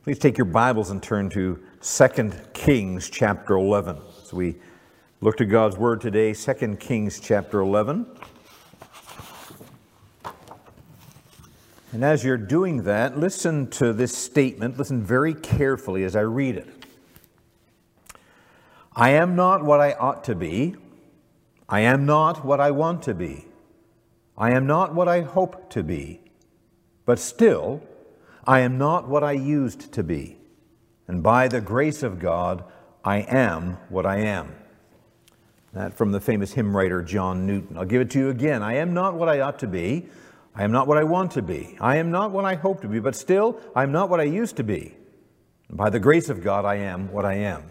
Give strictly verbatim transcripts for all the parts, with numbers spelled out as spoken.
Please take your Bibles and turn to Second Kings chapter eleven. So we look to God's Word today, Second Kings chapter eleven. And as you're doing that, listen to this statement. Listen very carefully as I read it. I am not what I ought to be. I am not what I want to be. I am not what I hope to be. But still, I am not what I used to be, and by the grace of God, I am what I am. That from the famous hymn writer John Newton. I'll give it to you again. I am not what I ought to be. I am not what I want to be. I am not what I hope to be, but still, I am not what I used to be. And by the grace of God, I am what I am.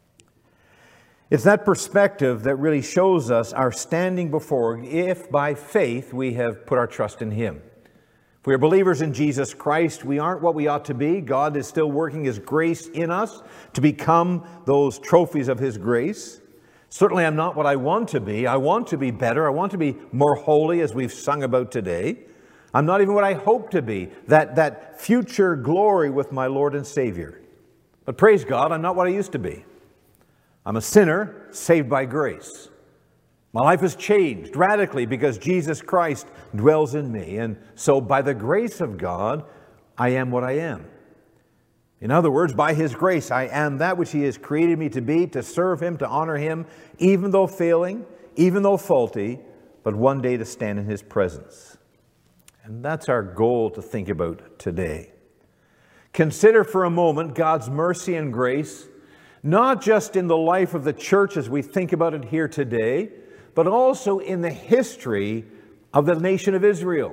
It's that perspective that really shows us our standing before, if by faith we have put our trust in Him. If we are believers in Jesus Christ, we aren't what we ought to be. God is still working His grace in us to become those trophies of His grace. Certainly I'm not what I want to be. I want to be better. I want to be more holy, as we've sung about today. I'm not even what I hope to be, that, that future glory with my Lord and Savior. But praise God, I'm not what I used to be. I'm a sinner saved by grace. My life has changed radically because Jesus Christ dwells in me. And so by the grace of God, I am what I am. In other words, by His grace, I am that which He has created me to be, to serve Him, to honor Him, even though failing, even though faulty, but one day to stand in His presence. And that's our goal to think about today. Consider for a moment God's mercy and grace, not just in the life of the church as we think about it here today, but also in the history of the nation of Israel.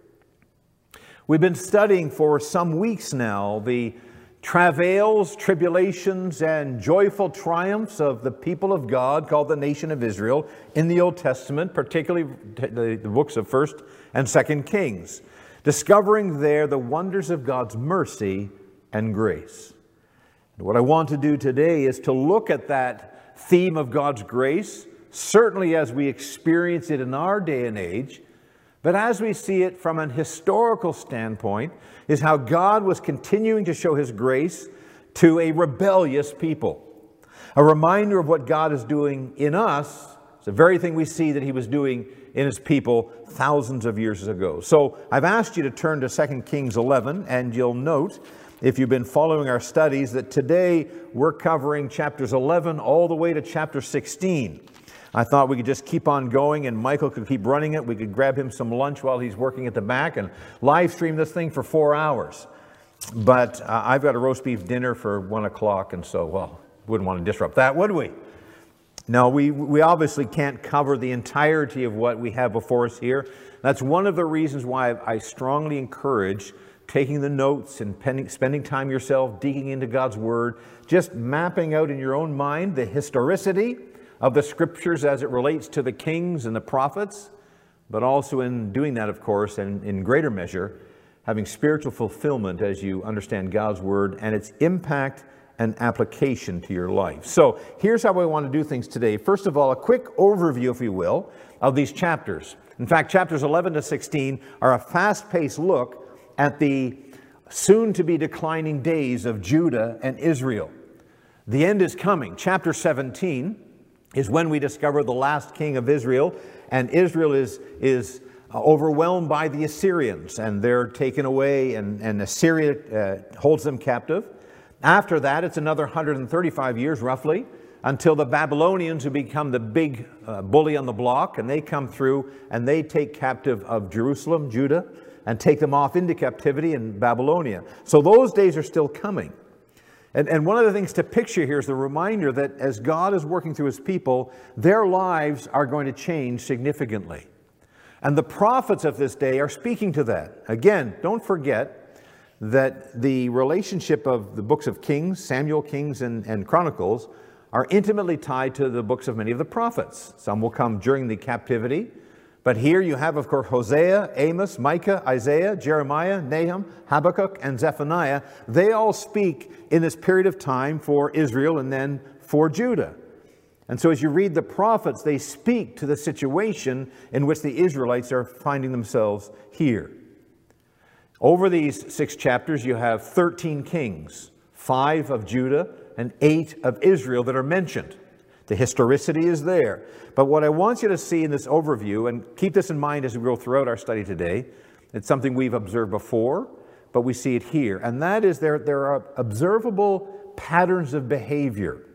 We've been studying for some weeks now the travails, tribulations, and joyful triumphs of the people of God called the nation of Israel in the Old Testament, particularly the, the books of First and Second Kings, discovering there the wonders of God's mercy and grace. And what I want to do today is to look at that theme of God's grace, certainly as we experience it in our day and age, but as we see it from an historical standpoint, is how God was continuing to show His grace to a rebellious people. A reminder of what God is doing in us. It's the very thing we see that He was doing in His people thousands of years ago. So I've asked you to turn to Second Kings eleven, and you'll note, if you've been following our studies, that today we're covering chapters eleven all the way to chapter sixteen. I thought we could just keep on going and Michael could keep running it. We could grab him some lunch while he's working at the back and live stream this thing for four hours. But uh, I've got a roast beef dinner for one o'clock, and so, well, wouldn't want to disrupt that, would we? No, we, we obviously can't cover the entirety of what we have before us here. That's one of the reasons why I strongly encourage taking the notes and pending, spending time yourself digging into God's Word, just mapping out in your own mind the historicity of the Scriptures as it relates to the kings and the prophets, but also in doing that, of course, and in greater measure, having spiritual fulfillment as you understand God's Word and its impact and application to your life. So here's how we want to do things today. First of all, a quick overview, if you will, of these chapters. In fact, chapters eleven to sixteen are a fast-paced look at the soon-to-be declining days of Judah and Israel. The end is coming. Chapter seventeen is when we discover the last king of Israel, and Israel is, is overwhelmed by the Assyrians, and they're taken away, and, and Assyria uh, holds them captive. After that, it's another one hundred thirty-five years, roughly, until the Babylonians, who become the big uh, bully on the block, and they come through, and they take captive of Jerusalem, Judah, and take them off into captivity in Babylonia. So those days are still coming. And, and one of the things to picture here is the reminder that as God is working through His people, their lives are going to change significantly. And the prophets of this day are speaking to that. Again, don't forget that the relationship of the books of Kings, Samuel, Kings, and, and Chronicles are intimately tied to the books of many of the prophets. Some will come during the captivity. But here you have, of course, Hosea, Amos, Micah, Isaiah, Jeremiah, Nahum, Habakkuk, and Zephaniah. They all speak in this period of time for Israel and then for Judah. And so as you read the prophets, they speak to the situation in which the Israelites are finding themselves here. Over these six chapters, you have thirteen kings, five of Judah and eight of Israel that are mentioned. The historicity is there. But what I want you to see in this overview, and keep this in mind as we go throughout our study today, it's something we've observed before, but we see it here. And that is there, there are observable patterns of behavior.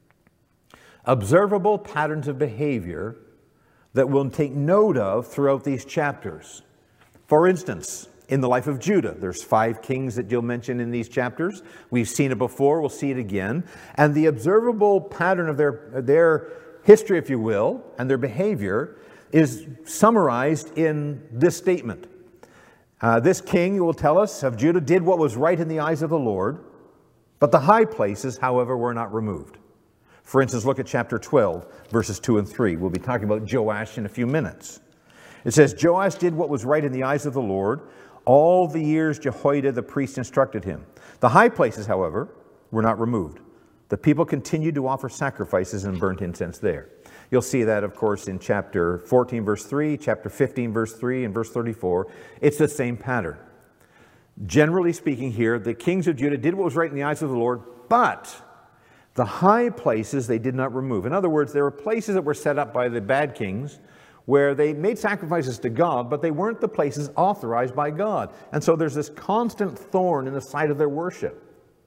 Observable patterns of behavior that we'll take note of throughout these chapters. For instance, in the life of Judah, there's five kings that you'll mention in these chapters. We've seen it before, we'll see it again. And the observable pattern of their, their history, if you will, and their behavior is summarized in this statement. Uh, this king, you will tell us, of Judah did what was right in the eyes of the Lord, but the high places, however, were not removed. For instance, look at chapter twelve, verses two and three. We'll be talking about Joash in a few minutes. It says, Joash did what was right in the eyes of the Lord, all the years Jehoiada the priest instructed him. The high places, however, were not removed. The people continued to offer sacrifices and burnt incense there. You'll see that, of course, in chapter fourteen, verse three, chapter fifteen, verse three, and verse thirty-four. It's the same pattern. Generally speaking here, the kings of Judah did what was right in the eyes of the Lord, but the high places they did not remove. In other words, there were places that were set up by the bad kings where they made sacrifices to God, but they weren't the places authorized by God. And so there's this constant thorn in the side of their worship.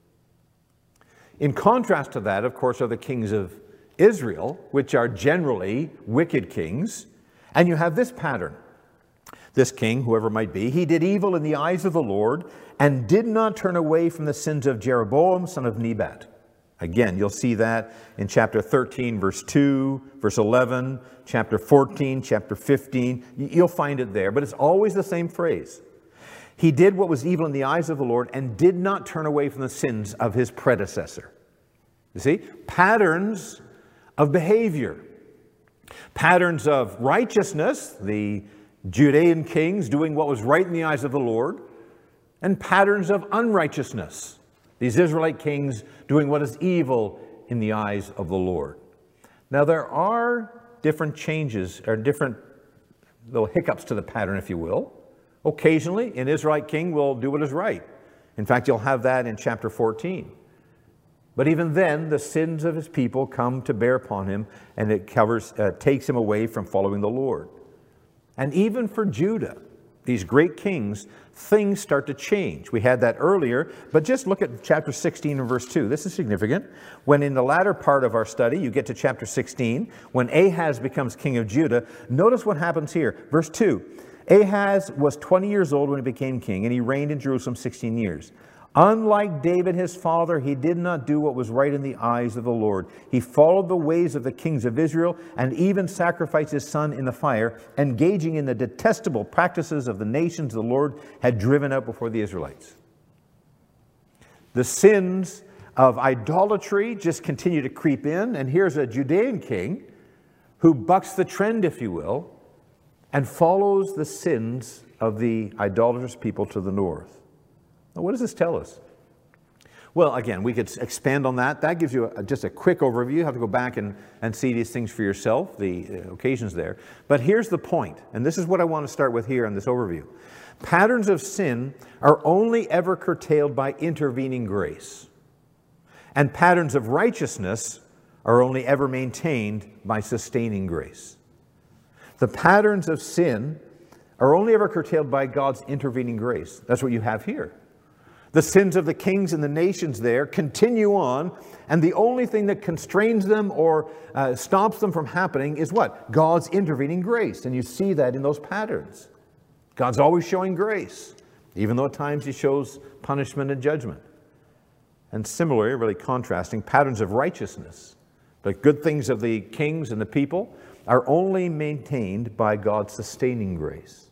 In contrast to that, of course, are the kings of Israel, which are generally wicked kings. And you have this pattern. This king, whoever it might be, he did evil in the eyes of the Lord and did not turn away from the sins of Jeroboam, son of Nebat. Again, you'll see that in chapter thirteen, verse two, verse eleven, chapter fourteen, chapter fifteen. You'll find it there, but it's always the same phrase. He did what was evil in the eyes of the Lord and did not turn away from the sins of his predecessor. You see? Patterns of behavior. Patterns of righteousness, the Judean kings doing what was right in the eyes of the Lord, and patterns of unrighteousness, these Israelite kings doing what is evil in the eyes of the Lord. Now there are different changes, or different little hiccups to the pattern, if you will. Occasionally, an Israelite king will do what is right. In fact, you'll have that in chapter fourteen. But even then, the sins of his people come to bear upon him, and it covers, uh, takes him away from following the Lord. And even for Judah, these great kings, things start to change. We had that earlier, but just look at chapter sixteen and verse two. This is significant. When in the latter part of our study, you get to chapter sixteen, when Ahaz becomes king of Judah, notice what happens here. Verse two, Ahaz was twenty years old when he became king, and he reigned in Jerusalem sixteen years. Unlike David his father, he did not do what was right in the eyes of the Lord. He followed the ways of the kings of Israel and even sacrificed his son in the fire, engaging in the detestable practices of the nations the Lord had driven out before the Israelites. The sins of idolatry just continue to creep in, and here's a Judean king who bucks the trend, if you will, and follows the sins of the idolatrous people to the north. Now, what does this tell us? Well, again, we could expand on that. That gives you a, just a quick overview. You have to go back and, and see these things for yourself, the uh, occasions there. But here's the point, and this is what I want to start with here in this overview. Patterns of sin are only ever curtailed by intervening grace. And patterns of righteousness are only ever maintained by sustaining grace. The patterns of sin are only ever curtailed by God's intervening grace. That's what you have here. The sins of the kings and the nations there continue on, and the only thing that constrains them or uh, stops them from happening is what? God's intervening grace. And you see that in those patterns. God's always showing grace, even though at times he shows punishment and judgment. And similarly, really contrasting, patterns of righteousness. The good things of the kings and the people are only maintained by God's sustaining grace.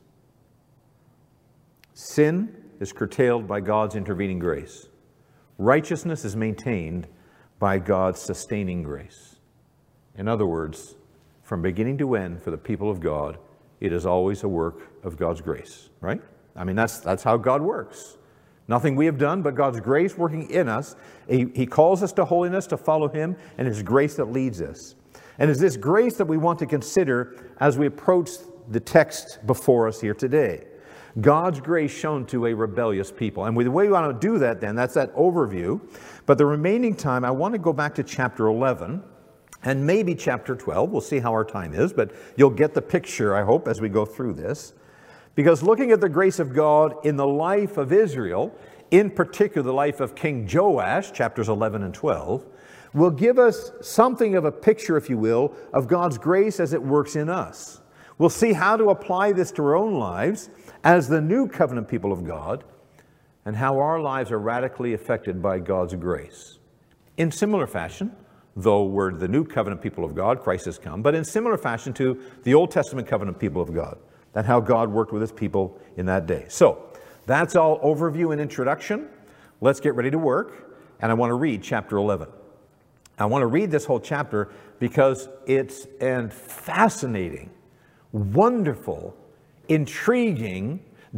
Sin is curtailed by God's intervening grace. Righteousness is maintained by God's sustaining grace. In other words, from beginning to end for the people of God, it is always a work of God's grace, right? I mean, that's, that's how God works. Nothing we have done, but God's grace working in us. He, he calls us to holiness, to follow him, and it's grace that leads us. And it's this grace that we want to consider as we approach the text before us here today. God's grace shown to a rebellious people. And the way we want to do that then, that's that overview. But the remaining time, I want to go back to chapter eleven and maybe chapter twelve. We'll see how our time is, but you'll get the picture, I hope, as we go through this. Because looking at the grace of God in the life of Israel, in particular the life of King Joash, chapters eleven and twelve, will give us something of a picture, if you will, of God's grace as it works in us. We'll see how to apply this to our own lives as the new covenant people of God, and how our lives are radically affected by God's grace. In similar fashion, though we're the new covenant people of God, Christ has come, but in similar fashion to the Old Testament covenant people of God, and how God worked with his people in that day. So, that's all overview and introduction. Let's get ready to work, and I want to read chapter eleven. I want to read this whole chapter because it's a fascinating, wonderful, intriguing,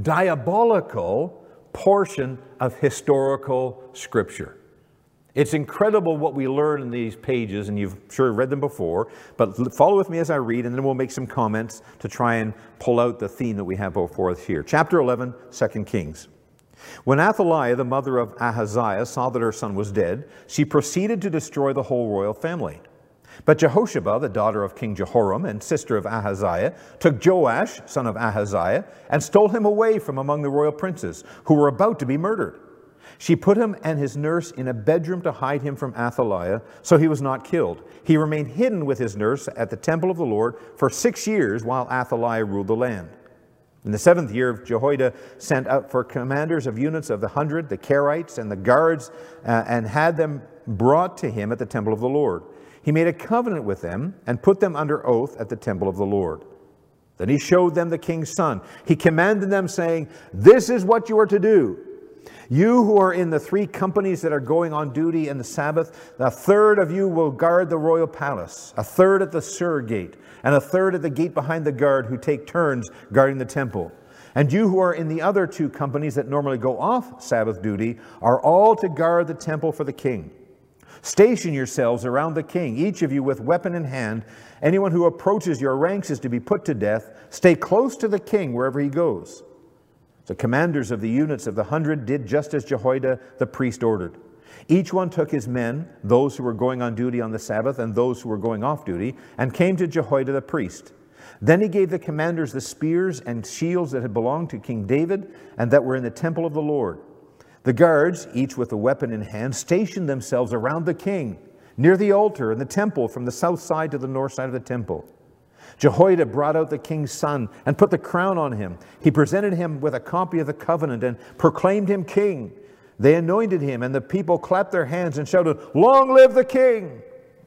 diabolical portion of historical Scripture. It's incredible what we learn in these pages, and you've sure read them before, but follow with me as I read, and then we'll make some comments to try and pull out the theme that we have before us here. Chapter eleven, Second Kings. When Athaliah, the mother of Ahaziah, saw that her son was dead, she proceeded to destroy the whole royal family. But Jehosheba, the daughter of King Jehoram and sister of Ahaziah, took Joash, son of Ahaziah, and stole him away from among the royal princes, who were about to be murdered. She put him and his nurse in a bedroom to hide him from Athaliah, so he was not killed. He remained hidden with his nurse at the temple of the Lord for six years while Athaliah ruled the land. In the seventh year, Jehoiada sent out for commanders of units of the hundred, the Kerites, and the guards, uh, and had them brought to him at the temple of the Lord. He made a covenant with them and put them under oath at the temple of the Lord. Then he showed them the king's son. He commanded them, saying, "This is what you are to do. You who are in the three companies that are going on duty in the Sabbath, a third of you will guard the royal palace, a third at the Sur gate, and a third at the gate behind the guard who take turns guarding the temple. And you who are in the other two companies that normally go off Sabbath duty are all to guard the temple for the king. Station yourselves around the king, each of you with weapon in hand. Anyone who approaches your ranks is to be put to death. Stay close to the king wherever he goes." The commanders of the units of the hundred did just as Jehoiada the priest ordered. Each one took his men, those who were going on duty on the Sabbath and those who were going off duty, and came to Jehoiada the priest. Then he gave the commanders the spears and shields that had belonged to King David and that were in the temple of the Lord. The guards, each with a weapon in hand, stationed themselves around the king, near the altar and the temple from the south side to the north side of the temple. Jehoiada brought out the king's son and put the crown on him. He presented him with a copy of the covenant and proclaimed him king. They anointed him, and the people clapped their hands and shouted, "Long live the king!"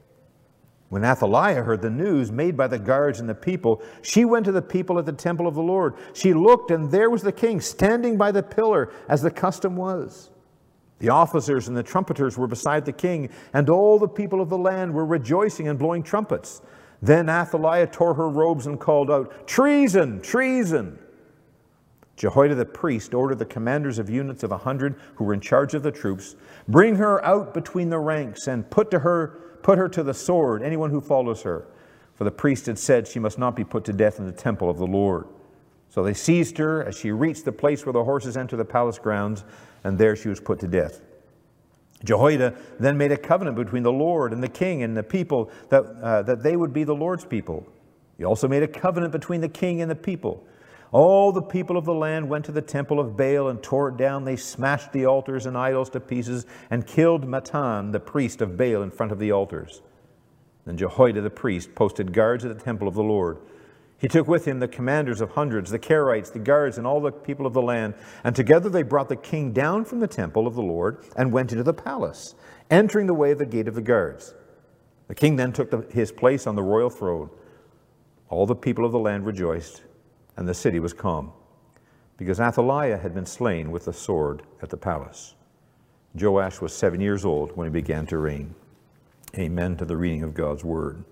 When Athaliah heard the news made by the guards and the people, she went to the people at the temple of the Lord. She looked, and there was the king standing by the pillar, as the custom was. The officers and the trumpeters were beside the king, and all the people of the land were rejoicing and blowing trumpets. Then Athaliah tore her robes and called out, "Treason! Treason!" Jehoiada the priest ordered the commanders of units of a hundred who were in charge of the troops, "Bring her out between the ranks and put to her, put her to the sword, anyone who follows her." For the priest had said she must not be put to death in the temple of the Lord. So they seized her as she reached the place where the horses enter the palace grounds, and there she was put to death. Jehoiada then made a covenant between the Lord and the king and the people that, uh, that they would be the Lord's people. He also made a covenant between the king and the people. All the people of the land went to the temple of Baal and tore it down. They smashed the altars and idols to pieces and killed Mattan, the priest of Baal, in front of the altars. Then Jehoiada the priest posted guards at the temple of the Lord. He took with him the commanders of hundreds, the Kerites, the guards, and all the people of the land. And together they brought the king down from the temple of the Lord and went into the palace, entering the way of the gate of the guards. The king then took the, his place on the royal throne. All the people of the land rejoiced, and the city was calm, because Athaliah had been slain with the sword at the palace. Joash was seven years old when he began to reign. Amen to the reading of God's word.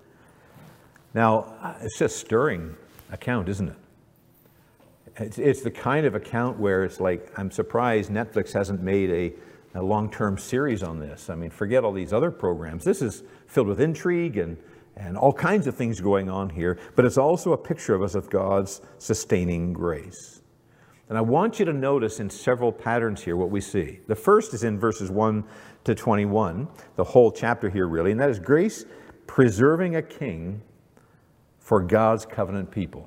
Now, it's just a stirring account, isn't it? It's, it's the kind of account where it's like, I'm surprised Netflix hasn't made a, a long-term series on this. I mean, forget all these other programs. This is filled with intrigue and, and all kinds of things going on here, but it's also a picture of us of God's sustaining grace. And I want you to notice in several patterns here what we see. The first is in verses one to twenty-one, the whole chapter here really, and that is grace preserving a king for God's covenant people.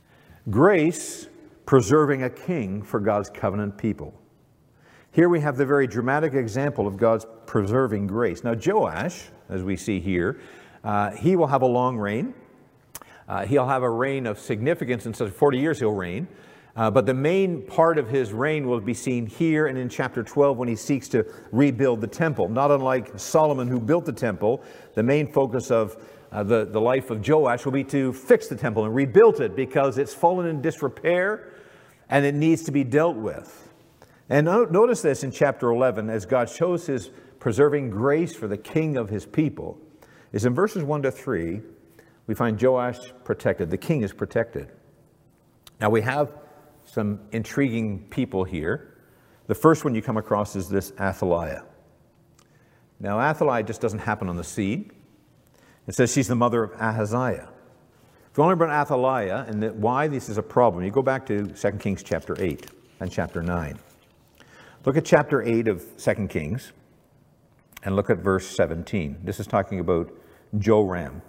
Grace preserving a king for God's covenant people. Here we have the very dramatic example of God's preserving grace. Now Joash, as we see here, uh, he will have a long reign. Uh, he'll have a reign of significance, in such forty years he'll reign. Uh, but the main part of his reign will be seen here and in chapter twelve when he seeks to rebuild the temple. Not unlike Solomon, who built the temple, the main focus of uh, the, the life of Joash will be to fix the temple and rebuild it, because it's fallen in disrepair and it needs to be dealt with. And notice this in chapter eleven, as God shows his preserving grace for the king of his people, is in verses one to three, we find Joash protected. The king is protected. Now we have some intriguing people here. The first one you come across is this Athaliah. Now Athaliah just doesn't happen on the scene. It says she's the mother of Ahaziah. If you want to learn about Athaliah and that why this is a problem, you go back to Second Kings chapter eight and chapter nine. Look at chapter eight of Second Kings and look at verse seventeen. This is talking about Joram.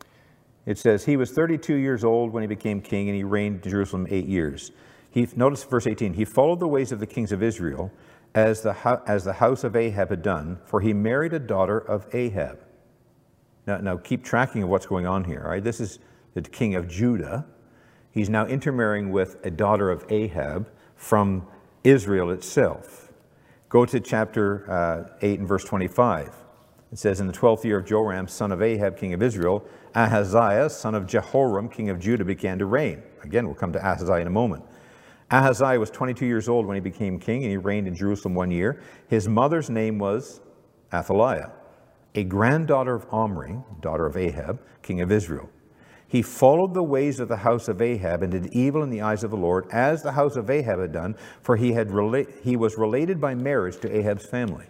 It says, he was thirty-two years old when he became king, and he reigned in Jerusalem eight years. He, notice verse eighteen, he followed the ways of the kings of Israel as the, as the house of Ahab had done, for he married a daughter of Ahab. Now, now keep tracking of what's going on here. All right? This is the king of Judah. He's now intermarrying with a daughter of Ahab from Israel itself. Go to chapter uh, eight and verse twenty-five. It says, in the twelfth year of Joram, son of Ahab, king of Israel, Ahaziah, son of Jehoram, king of Judah, began to reign. Again, we'll come to Ahaziah in a moment. Ahaziah was twenty-two years old when he became king, and he reigned in Jerusalem one year. His mother's name was Athaliah, a granddaughter of Omri, daughter of Ahab, king of Israel. He followed the ways of the house of Ahab and did evil in the eyes of the Lord, as the house of Ahab had done, for he, had rela- he was related by marriage to Ahab's family.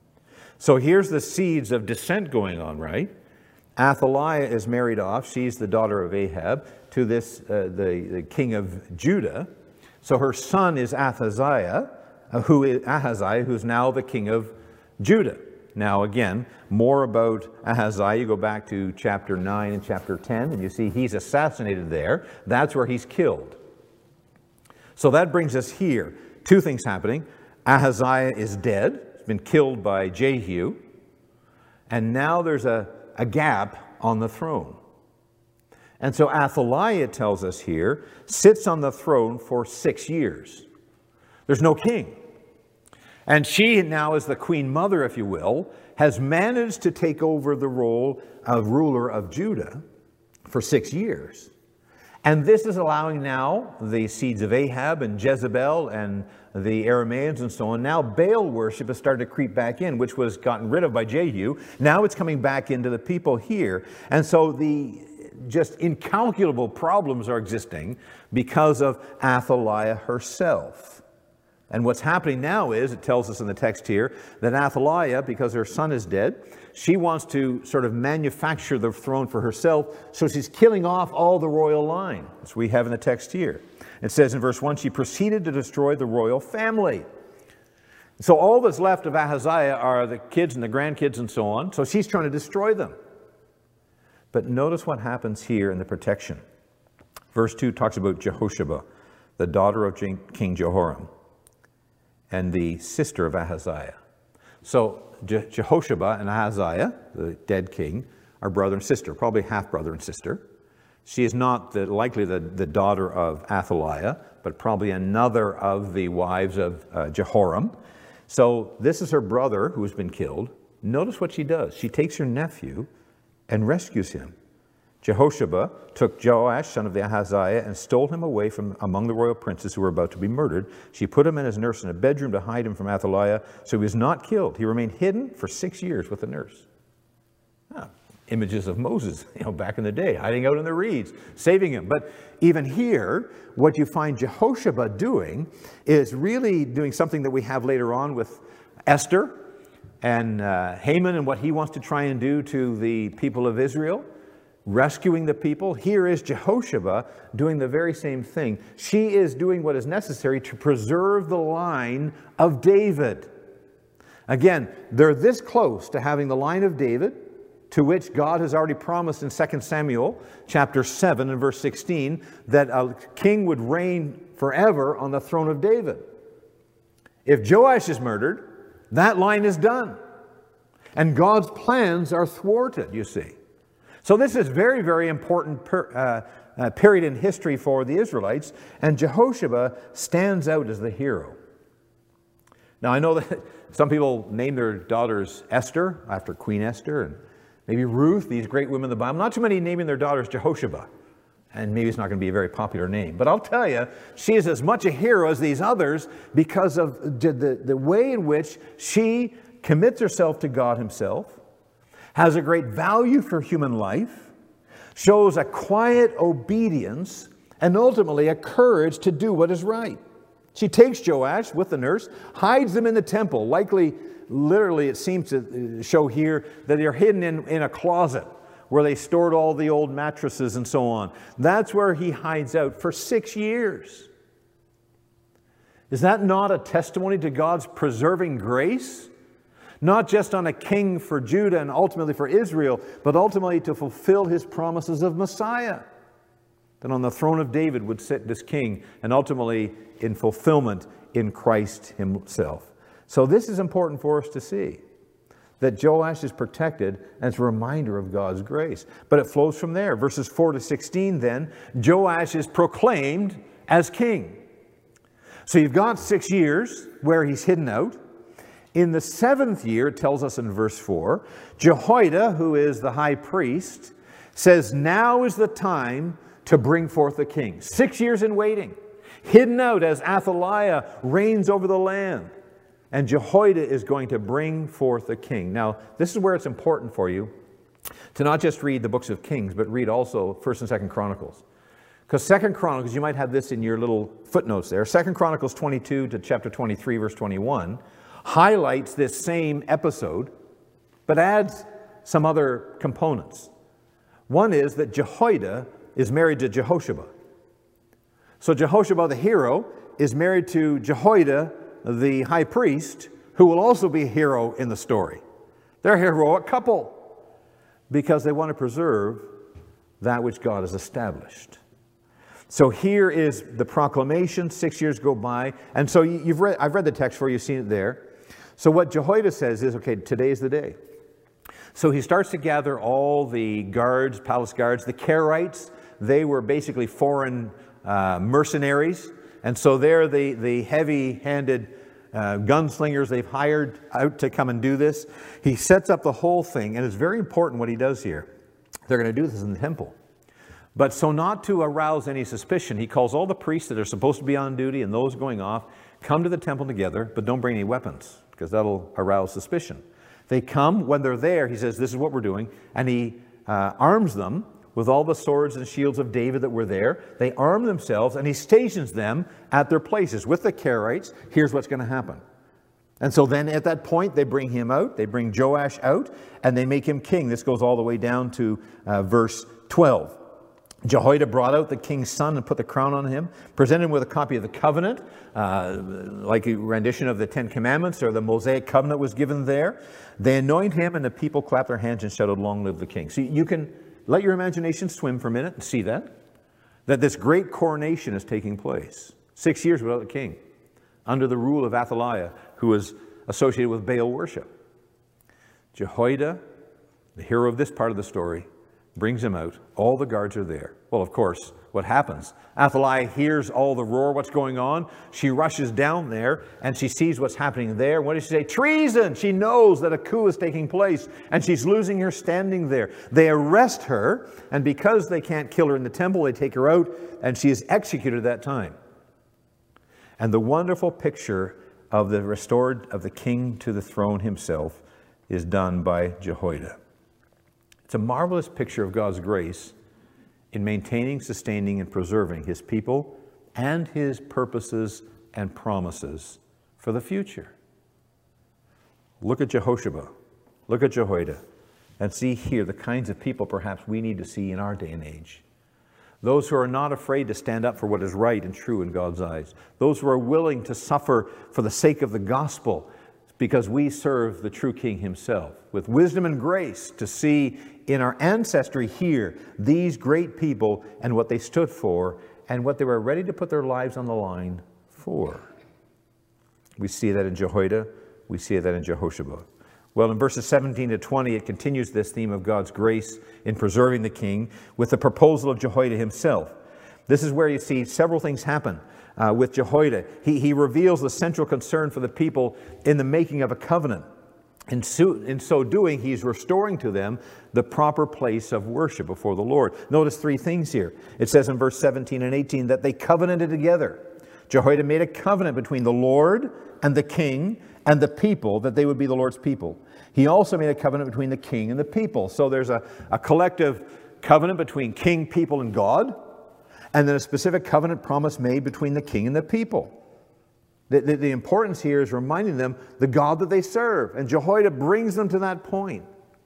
So here's the seeds of descent going on, right? Athaliah is married off. She's the daughter of Ahab to this, uh, the, the king of Judah. So her son is Ahaziah, uh, who is Ahaziah, who's now the king of Judah. Now again, more about Ahaziah, you go back to chapter nine and chapter ten, and you see he's assassinated there. That's where he's killed. So that brings us here. Two things happening. Ahaziah is dead. He's been killed by Jehu. And now there's a, a gap on the throne. And so Athaliah, tells us here, sits on the throne for six years. There's no king. And she now, as the queen mother, if you will, has managed to take over the role of ruler of Judah for six years. And this is allowing now the seeds of Ahab and Jezebel and the Arameans and so on. Now Baal worship has started to creep back in, which was gotten rid of by Jehu. Now it's coming back into the people here. And so the just incalculable problems are existing because of Athaliah herself. And what's happening now is, it tells us in the text here, that Athaliah, because her son is dead, she wants to sort of manufacture the throne for herself, so she's killing off all the royal line, as we have in the text here. It says in verse one, she proceeded to destroy the royal family. So all that's left of Ahaziah are the kids and the grandkids and so on, so she's trying to destroy them. But notice what happens here in the protection. Verse two talks about Jehosheba, the daughter of King Jehoram, and the sister of Ahaziah. So Je- Jehosheba and Ahaziah, the dead king, are brother and sister, probably half brother and sister. She is not the, likely the, the daughter of Athaliah, but probably another of the wives of uh, Jehoram. So this is her brother who has been killed. Notice what she does. She takes her nephew and rescues him. Jehosheba took Joash, son of the Ahaziah, and stole him away from among the royal princes who were about to be murdered. She put him and his nurse in a bedroom to hide him from Athaliah, so he was not killed. He remained hidden for six years with the nurse. Ah, images of Moses, you know, back in the day, hiding out in the reeds, saving him. But even here, what you find Jehosheba doing is really doing something that we have later on with Esther and uh, Haman and what he wants to try and do to the people of Israel. rescuing the people. Here is Jehosheba doing the very same thing. She is doing what is necessary to preserve the line of David. Again, they're this close to having the line of David, to which God has already promised in Second Samuel chapter seven and verse sixteen that a king would reign forever on the throne of David. If Joash is murdered, that line is done. And God's plans are thwarted, you see. So this is very, very important per, uh, uh, period in history for the Israelites, and Jehosheba stands out as the hero. Now, I know that some people name their daughters Esther, after Queen Esther, and maybe Ruth, these great women of the Bible. Not too many naming their daughters Jehosheba, and maybe it's not going to be a very popular name. But I'll tell you, she is as much a hero as these others because of the, the way in which she commits herself to God himself, has a great value for human life, shows a quiet obedience, and ultimately a courage to do what is right. She takes Joash with the nurse, hides them in the temple. Likely, literally, it seems to show here that they're hidden in, in a closet where they stored all the old mattresses and so on. That's where he hides out for six years. Is that not a testimony to God's preserving grace? Not just on a king for Judah and ultimately for Israel, but ultimately to fulfill his promises of Messiah. That on the throne of David would sit this king, and ultimately in fulfillment in Christ himself. So this is important for us to see, that Joash is protected, and it's a reminder of God's grace. But it flows from there. Verses four to sixteen then, Joash is proclaimed as king. So you've got six years where he's hidden out. In the seventh year, it tells us in verse four, Jehoiada, who is the high priest, says, now is the time to bring forth the king. Six years in waiting, hidden out as Athaliah reigns over the land. And Jehoiada is going to bring forth the king. Now, this is where it's important for you to not just read the books of Kings, but read also First and Second Chronicles. Because Second Chronicles, you might have this in your little footnotes there. Second Chronicles twenty-two to chapter twenty-three, verse twenty-one, highlights this same episode, but adds some other components. One is that Jehoiada is married to Jehosheba. So Jehosheba, the hero, is married to Jehoiada, the high priest, who will also be a hero in the story. They're a heroic couple because they want to preserve that which God has established. So here is the proclamation. Six years go by. And so you've read, I've read the text for you, you've seen it there. So what Jehoiada says is, okay, today's the day. So he starts to gather all the guards, palace guards, the Karaites. They were basically foreign uh, mercenaries. And so they're the, the heavy-handed uh, gunslingers they've hired out to come and do this. He sets up the whole thing, and it's very important what he does here. They're going to do this in the temple. But so not to arouse any suspicion, he calls all the priests that are supposed to be on duty and those going off, come to the temple together, but don't bring any weapons, because that'll arouse suspicion. They come, when they're there, he says, this is what we're doing, and he uh, arms them with all the swords and shields of David that were there. They arm themselves, and he stations them at their places with the Karaites. Here's what's going to happen. And so then at that point, they bring him out, they bring Joash out, and they make him king. This goes all the way down to uh, verse twelve. Jehoiada brought out the king's son and put the crown on him, presented him with a copy of the covenant, uh, like a rendition of the Ten Commandments, or the Mosaic covenant was given there. They anoint him, and the people clapped their hands and shouted, long live the king. So you can let your imagination swim for a minute and see that, that this great coronation is taking place. Six years without the king, under the rule of Athaliah, who was associated with Baal worship. Jehoiada, the hero of this part of the story, brings him out. All the guards are there. Well, of course, what happens? Athaliah hears all the roar, what's going on. She rushes down there, and she sees what's happening there. What does she say? Treason! She knows that a coup is taking place, and she's losing her standing there. They arrest her, and because they can't kill her in the temple, they take her out, and she is executed at that time. And the wonderful picture of the restored of the king to the throne himself is done by Jehoiada. It's a marvelous picture of God's grace in maintaining, sustaining, and preserving his people and his purposes and promises for the future. Look at Jehosheba. Look at Jehoiada. and see here the kinds of people perhaps we need to see in our day and age. Those who are not afraid to stand up for what is right and true in God's eyes. Those who are willing to suffer for the sake of the gospel, because we serve the true King himself, with wisdom and grace to see in our ancestry here these great people and what they stood for and what they were ready to put their lives on the line for. We see that in Jehoiada. We see that in Jehoshaphat. Well, in verses seventeen to twenty, it continues this theme of God's grace in preserving the king with the proposal of Jehoiada himself. This is where you see several things happen uh, with Jehoiada. He, he reveals the central concern for the people in the making of a covenant. In so, in so doing, he's restoring to them the proper place of worship before the Lord. Notice three things here. It says in verse seventeen and eighteen that they covenanted together. Jehoiada made a covenant between the Lord and the king and the people, that they would be the Lord's people. He also made a covenant between the king and the people. So there's a, a collective covenant between king, people, and God, and then a specific covenant promise made between the king and the people. The, the, the importance here is reminding them the God that they serve, and Jehoiada brings them to that point.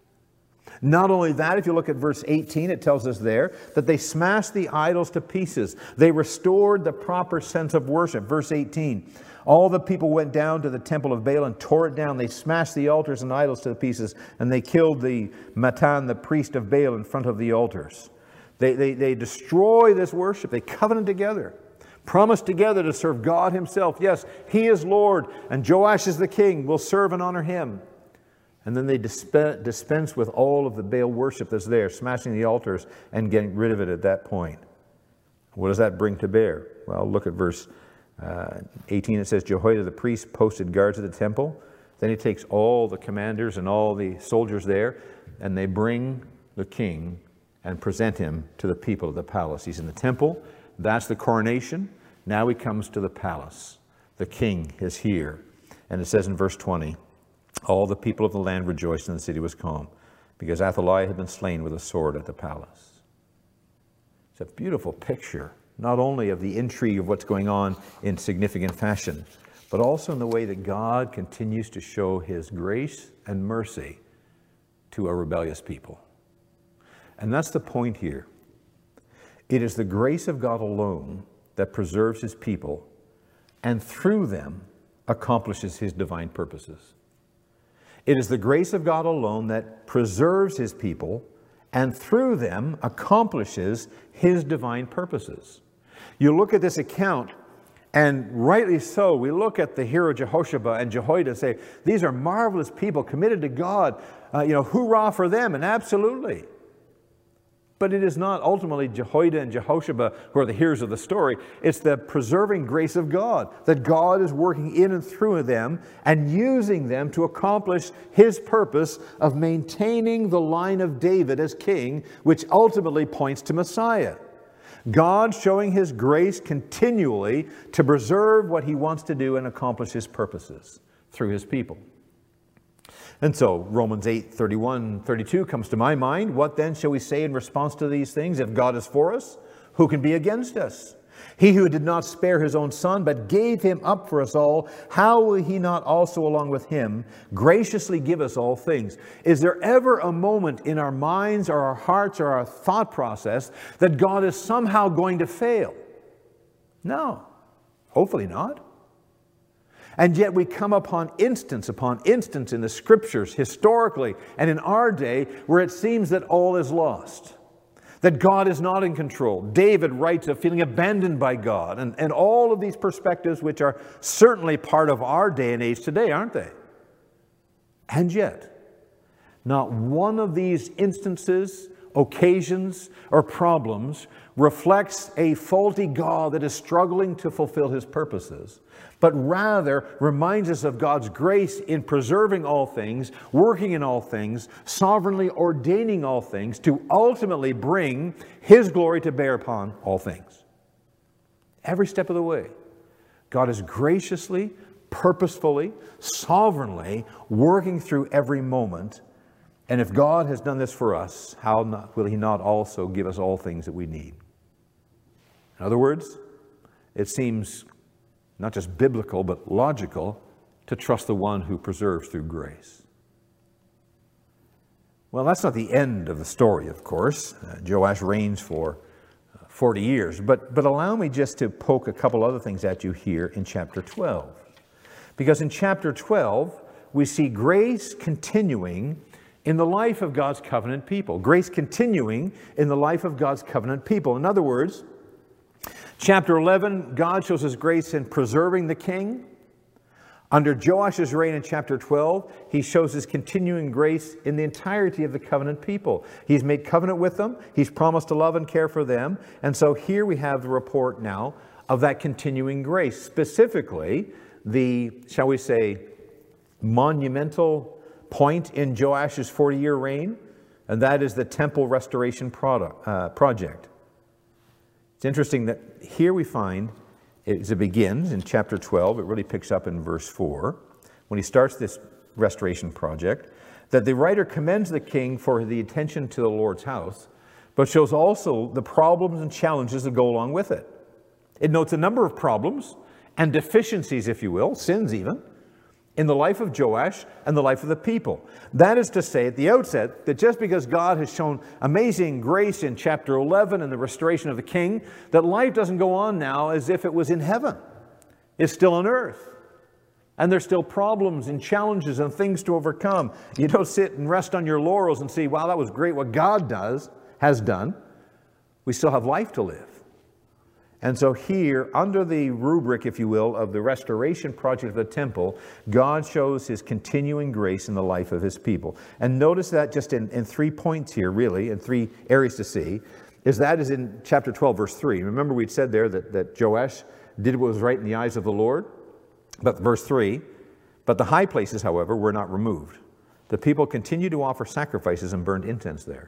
Not only that, if you look at verse eighteen, it tells us there that they smashed the idols to pieces. They restored the proper sense of worship. Verse eighteen, all the people went down to the temple of Baal and tore it down. They smashed the altars and idols to pieces, and they killed the Matan, the priest of Baal, in front of the altars. They, they, they destroy this worship. They covenant together, promise together to serve God himself. Yes, he is Lord, and Joash is the king. We'll serve and honor him. And then they dispense with all of the Baal worship that's there, smashing the altars and getting rid of it at that point. What does that bring to bear? Well, look at verse uh, eighteen. It says, Jehoiada the priest posted guards at the temple. Then he takes all the commanders and all the soldiers there, and they bring the king and present him to the people of the palace. He's in the temple. That's the coronation. Now he comes to the palace. The king is here. And it says in verse twenty, all the people of the land rejoiced and the city was calm, because Athaliah had been slain with a sword at the palace. It's a beautiful picture, not only of the intrigue of what's going on in significant fashion, but also in the way that God continues to show his grace and mercy to a rebellious people. And that's the point here. It is the grace of God alone that preserves his people, and through them accomplishes his divine purposes. It is the grace of God alone that preserves his people, and through them accomplishes his divine purposes. You look at this account, and rightly so, we look at the hero Jehoshaphat and Jehoiada and say, these are marvelous people committed to God. Uh, you know, hurrah for them, and absolutely. But it is not ultimately Jehoiada and Jehoshaphat who are the heroes of the story. It's the preserving grace of God, that God is working in and through them and using them to accomplish his purpose of maintaining the line of David as king, which ultimately points to Messiah. God showing his grace continually to preserve what he wants to do and accomplish his purposes through his people. And so Romans eight, thirty-one, thirty-two comes to my mind. What then shall we say in response to these things? If God is for us, who can be against us? He who did not spare his own son, but gave him up for us all, how will he not also along with him graciously give us all things? Is there ever a moment in our minds or our hearts or our thought process that God is somehow going to fail? No, hopefully not. And yet we come upon instance upon instance in the scriptures, historically and in our day, where it seems that all is lost, that God is not in control. David writes of feeling abandoned by God, and, and all of these perspectives which are certainly part of our day and age today, aren't they? And yet, not one of these instances, occasions, or problems reflects a faulty God that is struggling to fulfill his purposes, but rather reminds us of God's grace in preserving all things, working in all things, sovereignly ordaining all things to ultimately bring his glory to bear upon all things. Every step of the way, God is graciously, purposefully, sovereignly working through every moment. And if God has done this for us, how not, will he not also give us all things that we need? In other words, it seems not just biblical, but logical to trust the one who preserves through grace. Well, that's not the end of the story, of course. Uh, Joash reigns for uh, forty years. But, but allow me just to poke a couple other things at you here in chapter twelve. Because in chapter twelve, we see grace continuing in the life of God's covenant people. Grace continuing in the life of God's covenant people. In other words, chapter eleven, God shows his grace in preserving the king. Under Joash's reign in chapter twelve, he shows his continuing grace in the entirety of the covenant people. He's made covenant with them. He's promised to love and care for them. And so here we have the report now of that continuing grace. Specifically, the, shall we say, monumental point in Joash's forty-year reign, and that is the temple restoration product, uh, project. It's interesting that here we find, as it begins in chapter twelve, it really picks up in verse four, when he starts this restoration project, that the writer commends the king for the attention to the Lord's house, but shows also the problems and challenges that go along with it. It notes a number of problems and deficiencies, if you will, sins even, in the life of Joash and the life of the people. That is to say, at the outset, that just because God has shown amazing grace in chapter eleven and the restoration of the king, that life doesn't go on now as if it was in heaven. It's still on earth. And there's still problems and challenges and things to overcome. You don't sit and rest on your laurels and see, wow, that was great what God does, has done. We still have life to live. And so here, under the rubric, if you will, of the restoration project of the temple, God shows his continuing grace in the life of his people. And notice that just in, in three points here, really, in three areas to see, is that is in chapter twelve, verse three. Remember we'd said there that, that Joash did what was right in the eyes of the Lord? But verse three, but the high places, however, were not removed. The people continued to offer sacrifices and burned incense there.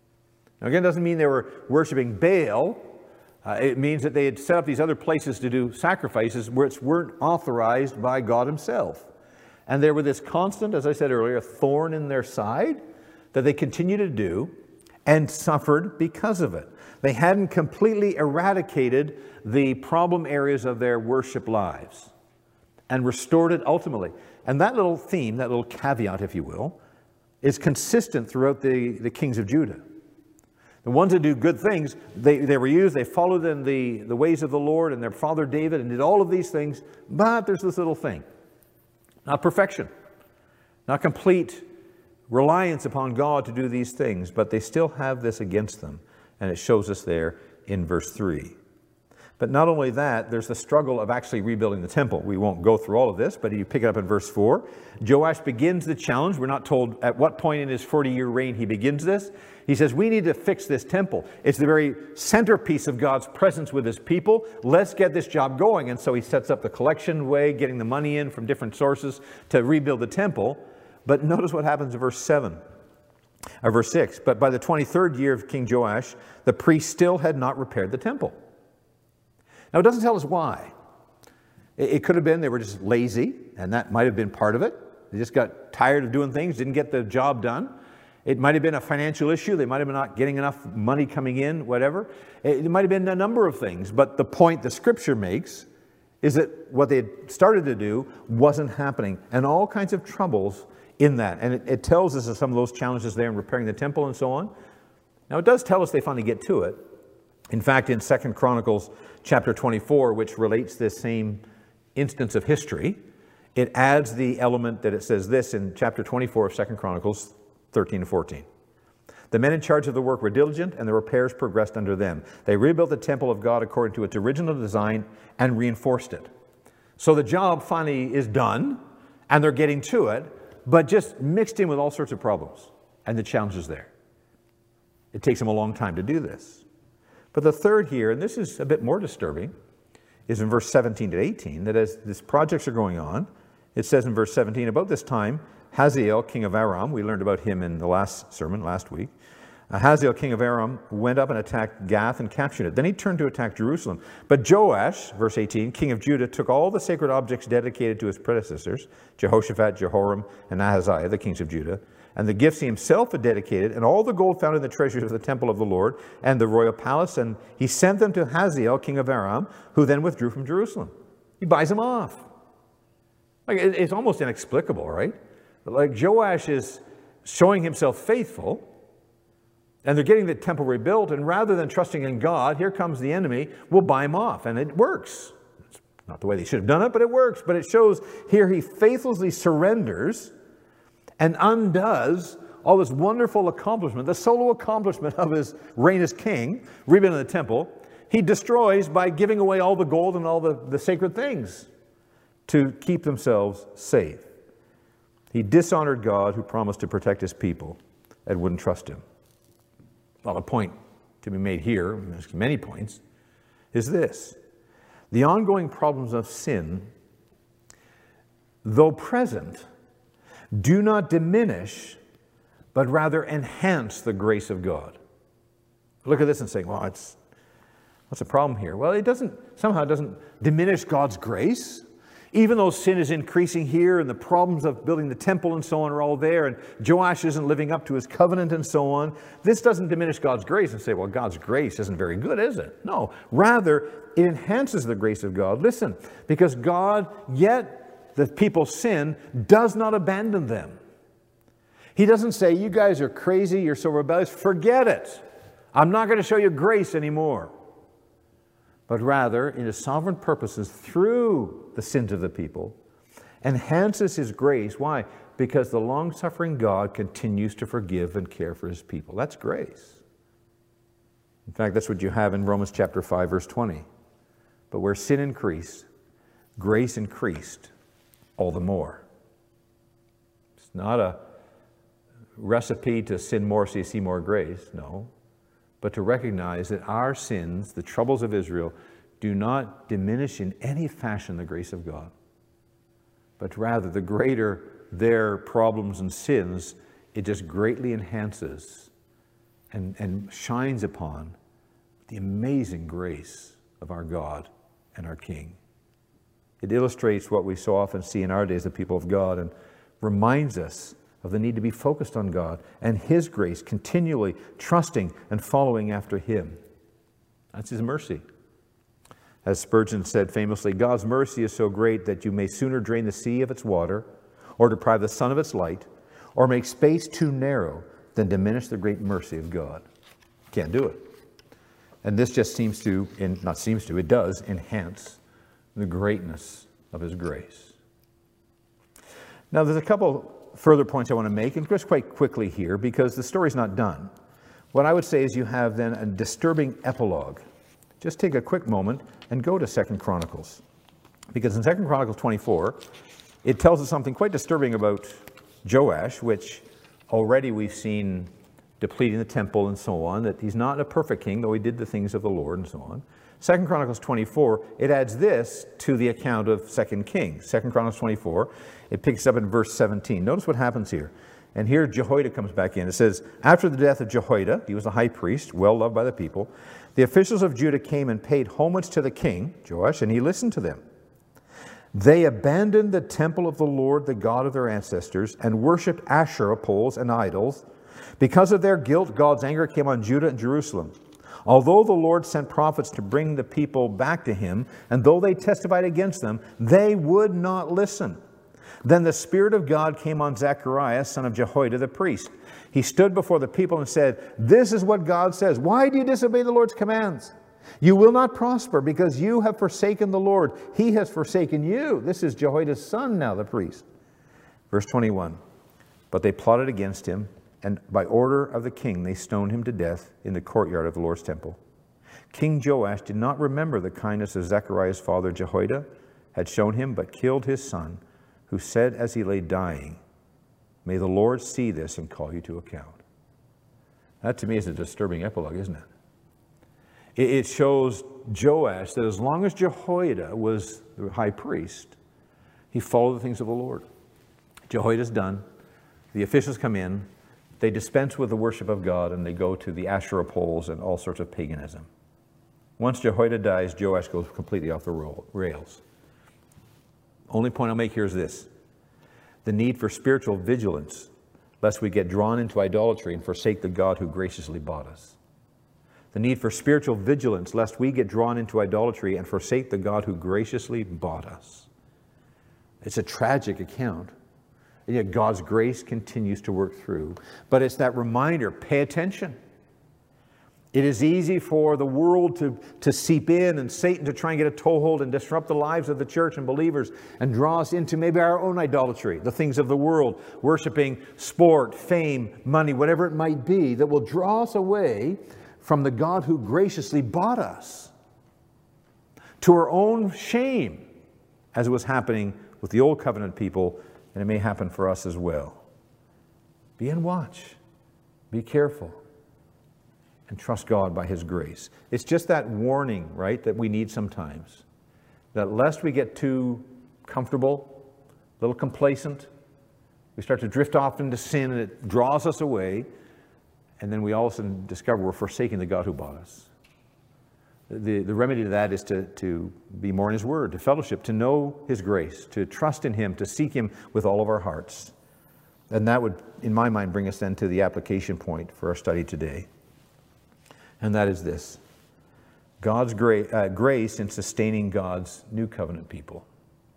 Now again, it doesn't mean they were worshiping Baal. Uh, it means that they had set up these other places to do sacrifices which weren't authorized by God himself. And there were this constant, as I said earlier, thorn in their side that they continued to do and suffered because of it. They hadn't completely eradicated the problem areas of their worship lives and restored it ultimately. And that little theme, that little caveat, if you will, is consistent throughout the, the kings of Judah. The ones that do good things, they, they were used, they followed in the, the ways of the Lord and their father David and did all of these things, but there's this little thing. Not perfection, not complete reliance upon God to do these things, but they still have this against them. And it shows us there in verse three. But not only that, there's the struggle of actually rebuilding the temple. We won't go through all of this, but you pick it up in verse four. Joash begins the challenge. We're not told at what point in his forty-year reign he begins this. He says, we need to fix this temple. It's the very centerpiece of God's presence with his people. Let's get this job going. And so he sets up the collection way, getting the money in from different sources to rebuild the temple. But notice what happens in verse seven, or verse six. But by the twenty-third year of King Joash, the priests still had not repaired the temple. Now, it doesn't tell us why. It could have been they were just lazy, and that might have been part of it. They just got tired of doing things, didn't get the job done. It might have been a financial issue. They might have been not getting enough money coming in, whatever. It might have been a number of things. But the point the Scripture makes is that what they had started to do wasn't happening, and all kinds of troubles in that. And it, it tells us of some of those challenges there in repairing the temple and so on. Now, it does tell us they finally get to it. In fact, in Second Chronicles chapter twenty-four, which relates this same instance of history, it adds the element that it says this in chapter twenty-four of Second Chronicles thirteen and fourteen. The men in charge of the work were diligent, and the repairs progressed under them. They rebuilt the temple of God according to its original design and reinforced it. So the job finally is done, and they're getting to it, but just mixed in with all sorts of problems and the challenges there. It takes them a long time to do this. But the third here, and this is a bit more disturbing, is in verse seventeen to eighteen, that as these projects are going on, it says in verse seventeen, about this time, Hazael, king of Aram, we learned about him in the last sermon last week, uh, Hazael, king of Aram, went up and attacked Gath and captured it. Then he turned to attack Jerusalem. But Joash, verse eighteen, king of Judah, took all the sacred objects dedicated to his predecessors, Jehoshaphat, Jehoram, and Ahaziah, the kings of Judah, and the gifts he himself had dedicated, and all the gold found in the treasures of the temple of the Lord, and the royal palace, and he sent them to Hazael, king of Aram, who then withdrew from Jerusalem. He buys them off. Like, it's almost inexplicable, right? Like Joash is showing himself faithful, and they're getting the temple rebuilt, and rather than trusting in God, here comes the enemy, we'll buy him off, and it works. It's not the way they should have done it, but it works. But it shows here he faithfully surrenders and undoes all this wonderful accomplishment, the solo accomplishment of his reign as king, rebuilding the temple, he destroys by giving away all the gold and all the, the sacred things to keep themselves safe. He dishonored God, who promised to protect his people, and wouldn't trust him. Well, the point to be made here, there's many points, is this. The ongoing problems of sin, though present, do not diminish, but rather enhance the grace of God. Look at this and say, well, it's, what's the problem here? Well, it doesn't, somehow it doesn't diminish God's grace. Even though sin is increasing here and the problems of building the temple and so on are all there, and Joash isn't living up to his covenant and so on, this doesn't diminish God's grace and say, well, God's grace isn't very good, is it? No, rather, it enhances the grace of God. Listen, because God, yet the people sin, does not abandon them. He doesn't say, you guys are crazy, you're so rebellious, forget it. I'm not going to show you grace anymore. But rather, in his sovereign purposes, through the sins of the people, enhances his grace. Why? Because the long-suffering God continues to forgive and care for his people. That's grace. In fact, that's what you have in Romans chapter five, verse twenty. But where sin increased, grace increased all the more. It's not a recipe to sin more so you see more grace, no. But to recognize that our sins, the troubles of Israel, do not diminish in any fashion the grace of God, but rather the greater their problems and sins, it just greatly enhances and, and shines upon the amazing grace of our God and our King. It illustrates what we so often see in our days, the people of God, and reminds us of the need to be focused on God and his grace, continually trusting and following after him. That's his mercy. As Spurgeon said famously, God's mercy is so great that you may sooner drain the sea of its water, or deprive the sun of its light, or make space too narrow than diminish the great mercy of God. Can't do it. And this just seems to, in, not seems to, it does enhance the greatness of his grace. Now there's a couple further points I want to make, and just quite quickly here, because the story's not done. What I would say is you have then a disturbing epilogue. Just take a quick moment and go to Second Chronicles. Because in Second Chronicles twenty-four, it tells us something quite disturbing about Joash, which already we've seen depleting the temple and so on, that he's not a perfect king, though he did the things of the Lord and so on. Second Chronicles twenty-four, it adds this to the account of Second Kings. Second Chronicles twenty-four, it picks up in verse seventeen. Notice what happens here. And here Jehoiada comes back in. It says, after the death of Jehoiada, he was a high priest, well loved by the people, the officials of Judah came and paid homage to the king, Joash, and he listened to them. They abandoned the temple of the Lord, the God of their ancestors, and worshipped Asherah poles and idols. Because of their guilt, God's anger came on Judah and Jerusalem. Although the Lord sent prophets to bring the people back to him, and though they testified against them, they would not listen. Then the Spirit of God came on Zechariah, son of Jehoiada the priest. He stood before the people and said, this is what God says. Why do you disobey the Lord's commands? You will not prosper because you have forsaken the Lord. He has forsaken you. This is Jehoiada's son now, the priest. Verse twenty-one, but they plotted against him, and by order of the king they stoned him to death in the courtyard of the Lord's temple. King Joash did not remember the kindness of Zechariah's father Jehoiada had shown him, but killed his son, who said as he lay dying, may the Lord see this and call you to account. That to me is a disturbing epilogue, isn't it? It shows Joash that as long as Jehoiada was the high priest, he followed the things of the Lord. Jehoiada's done. The officials come in. They dispense with the worship of God, and they go to the Asherah poles and all sorts of paganism. Once Jehoiada dies, Joash goes completely off the rails. Only point I'll make here is this. The need for spiritual vigilance, lest we get drawn into idolatry and forsake the God who graciously bought us. The need for spiritual vigilance, lest we get drawn into idolatry and forsake the God who graciously bought us. It's a tragic account. And yet God's grace continues to work through. But it's that reminder, pay attention. It is easy for the world to, to seep in and Satan to try and get a toehold and disrupt the lives of the church and believers and draw us into maybe our own idolatry, the things of the world, worshiping sport, fame, money, whatever it might be, that will draw us away from the God who graciously bought us to our own shame, as it was happening with the Old Covenant people, and it may happen for us as well. Be on watch. Be careful. And trust God by His grace. It's just that warning, right, that we need sometimes. That lest we get too comfortable, a little complacent, we start to drift off into sin and it draws us away, and then we all of a sudden discover we're forsaking the God who bought us. The, the remedy to that is to, to be more in His Word, to fellowship, to know His grace, to trust in Him, to seek Him with all of our hearts. And that would, in my mind, bring us then to the application point for our study today. And that is this: God's gra- uh, grace in sustaining God's new covenant people.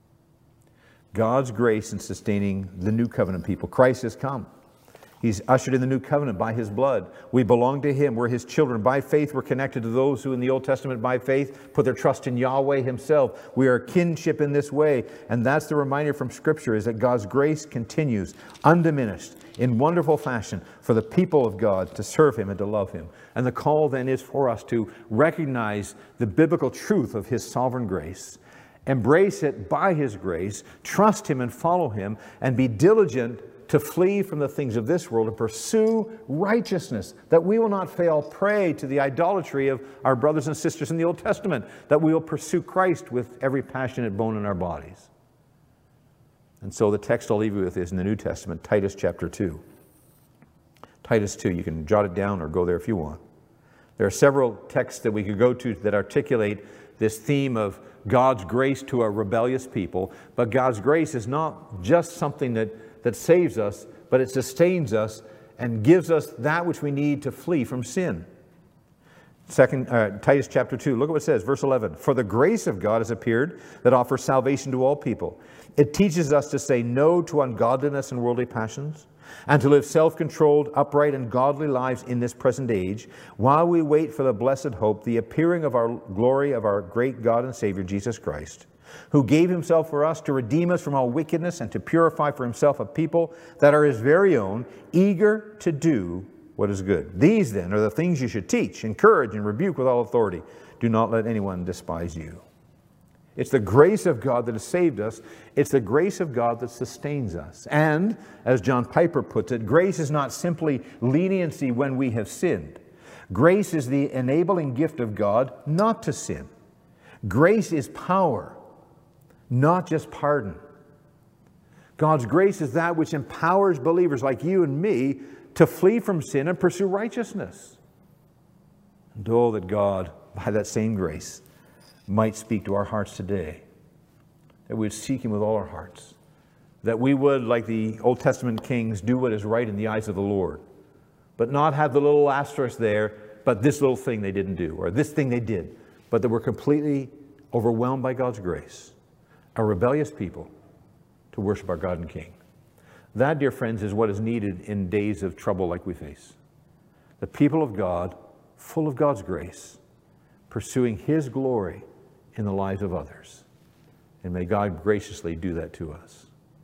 God's grace in sustaining the new covenant people. Christ has come. He's ushered in the new covenant by His blood. We belong to Him. We're His children. By faith, we're connected to those who in the Old Testament, by faith, put their trust in Yahweh Himself. We are kinship in this way. And that's the reminder from Scripture, is that God's grace continues undiminished in wonderful fashion for the people of God to serve Him and to love Him. And the call then is for us to recognize the biblical truth of His sovereign grace, embrace it by His grace, trust Him and follow Him, and be diligent to flee from the things of this world and pursue righteousness, that we will not fail prey to the idolatry of our brothers and sisters in the Old Testament, that we will pursue Christ with every passionate bone in our bodies. And so the text I'll leave you with is in the New Testament, Titus chapter two. Titus two, you can jot it down or go there if you want. There are several texts that we could go to that articulate this theme of God's grace to a rebellious people, but God's grace is not just something that that saves us, but it sustains us and gives us that which we need to flee from sin. Second, uh, Titus chapter two, look at what it says, verse eleven. For the grace of God has appeared that offers salvation to all people. It teaches us to say no to ungodliness and worldly passions, and to live self-controlled, upright, and godly lives in this present age, while we wait for the blessed hope, the appearing of our glory of our great God and Savior, Jesus Christ, who gave Himself for us to redeem us from all wickedness and to purify for Himself a people that are His very own, eager to do what is good. These then are the things you should teach, encourage, and rebuke with all authority. Do not let anyone despise you. It's the grace of God that has saved us. It's the grace of God that sustains us. And, as John Piper puts it, grace is not simply leniency when we have sinned. Grace is the enabling gift of God not to sin. Grace is power, not just pardon. God's grace is that which empowers believers like you and me to flee from sin and pursue righteousness. And oh, that God, by that same grace, might speak to our hearts today. That we would seek Him with all our hearts. That we would, like the Old Testament kings, do what is right in the eyes of the Lord. But not have the little asterisk there, but this little thing they didn't do, or this thing they did. But that we're completely overwhelmed by God's grace. A rebellious people to worship our God and King. That, dear friends, is what is needed in days of trouble like we face. The people of God, full of God's grace, pursuing His glory in the lives of others. And may God graciously do that to us.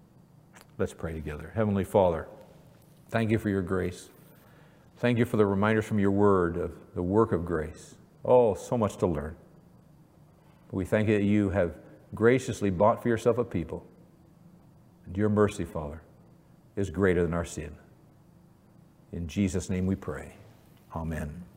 Let's pray together. Heavenly Father, thank You for Your grace. Thank You for the reminders from Your Word of the work of grace. Oh, so much to learn. We thank You that You have graciously bought for Yourself a people. And Your mercy, Father, is greater than our sin. In Jesus' name we pray. Amen.